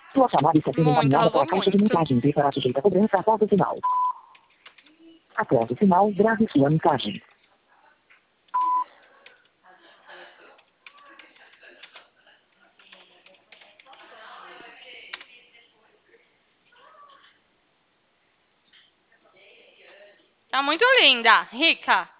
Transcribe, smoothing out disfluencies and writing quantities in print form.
Sua chamada está sendo Muito, encaminhada para arrasou a caixa de muito. mensagens e será sujeita a cobrança após o sinal. Após o sinal, grave sua mensagem. Tá muito linda, rica.